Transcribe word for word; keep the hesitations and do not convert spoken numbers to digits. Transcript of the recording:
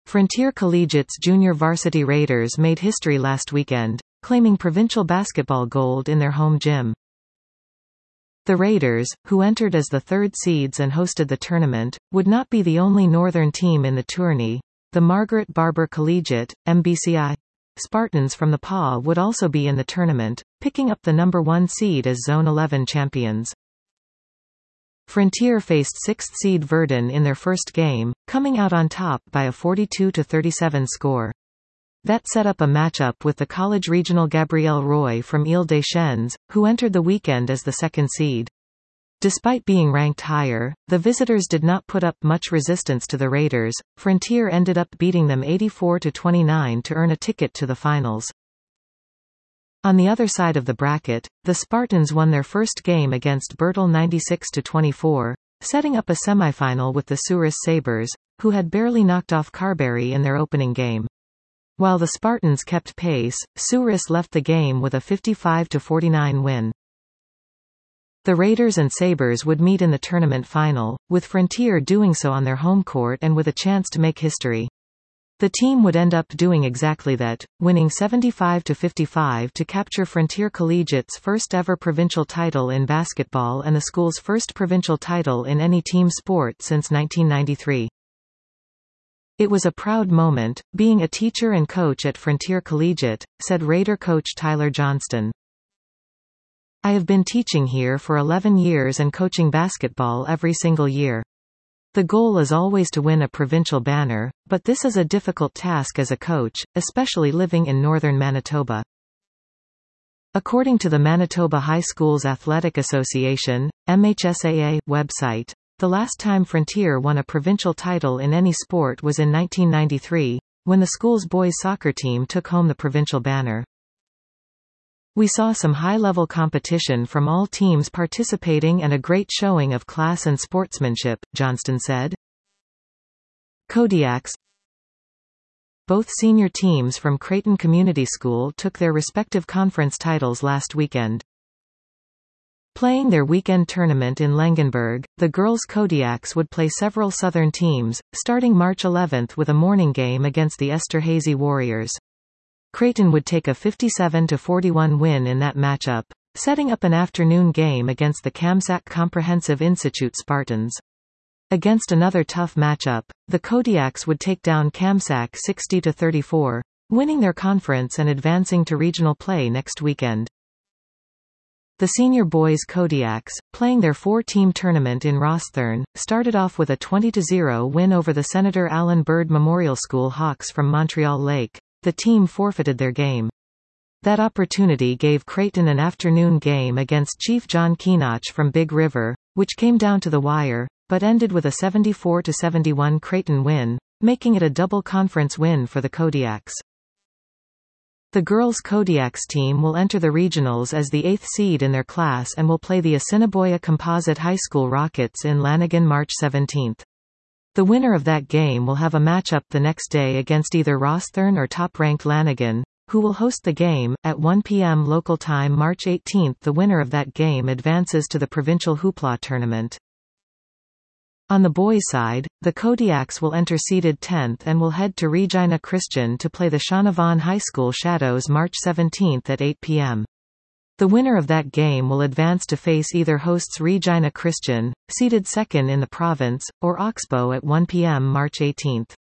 Frontier Collegiate's junior varsity Raiders made history last weekend, claiming provincial basketball gold in their home gym. The Raiders, who entered as the third seeds and hosted the tournament, would not be the only northern team in the tourney. The Margaret Barber Collegiate, M B C I, Spartans from the P A would also be in the tournament, picking up the number one seed as Zone eleven champions. Frontier faced sixth seed Verdun in their first game, coming out on top by a forty-two to thirty-seven score. That set up a matchup with the college regional Gabrielle Roy from Ile-des-Chênes, who entered the weekend as the second seed. Despite being ranked higher, the visitors did not put up much resistance to the Raiders. Frontier ended up beating them eighty-four to twenty-nine to earn a ticket to the finals. On the other side of the bracket, the Spartans won their first game against Bertel ninety-six to twenty-four, setting up a semifinal with the Souris Sabres, who had barely knocked off Carberry in their opening game. While the Spartans kept pace, Souris left the game with a fifty-five to forty-nine win. The Raiders and Sabres would meet in the tournament final, with Frontier doing so on their home court and with a chance to make history. The team would end up doing exactly that, winning seventy-five to fifty-five to capture Frontier Collegiate's first ever provincial title in basketball and the school's first provincial title in any team sport since nineteen ninety-three. It was a proud moment, being a teacher and coach at Frontier Collegiate, said Raider coach Tyler Johnston. I have been teaching here for eleven years and coaching basketball every single year. The goal is always to win a provincial banner, but this is a difficult task as a coach, especially living in northern Manitoba. According to the Manitoba High Schools Athletic Association, M H S A A, website, the last time Frontier won a provincial title in any sport was in nineteen ninety-three, when the school's boys soccer team took home the provincial banner. We saw some high-level competition from all teams participating and a great showing of class and sportsmanship, Johnston said. Kodiaks. Both senior teams from Creighton Community School took their respective conference titles last weekend. Playing their weekend tournament in Langenburg, the girls' Kodiaks would play several southern teams, starting March eleventh with a morning game against the Esterhazy Warriors. Creighton would take a fifty-seven to forty-one win in that matchup, setting up an afternoon game against the Kamsack Comprehensive Institute Spartans. Against another tough matchup, the Kodiaks would take down Kamsack sixty to thirty-four, winning their conference and advancing to regional play next weekend. The senior boys Kodiaks, playing their four-team tournament in Rosthern, started off with a twenty to zero win over the Senator Allen Bird Memorial School Hawks from Montreal Lake. The team forfeited their game. That opportunity gave Creighton an afternoon game against Chief John Keenoch from Big River, which came down to the wire, but ended with a seventy-four to seventy-one Creighton win, making it a double conference win for the Kodiaks. The girls' Kodiaks team will enter the regionals as the eighth seed in their class and will play the Assiniboia Composite High School Rockets in Lanigan March seventeenth. The winner of that game will have a matchup the next day against either Rosthern or top-ranked Lanigan, who will host the game. At one p m local time March eighteenth, the winner of that game advances to the provincial hoopla tournament. On the boys' side, the Kodiaks will enter seeded tenth and will head to Regina Christian to play the Shaunavon High School Shadows March seventeenth at eight p m The winner of that game will advance to face either hosts Regina Christian, seeded second in the province, or Oxbow at one p m March eighteenth.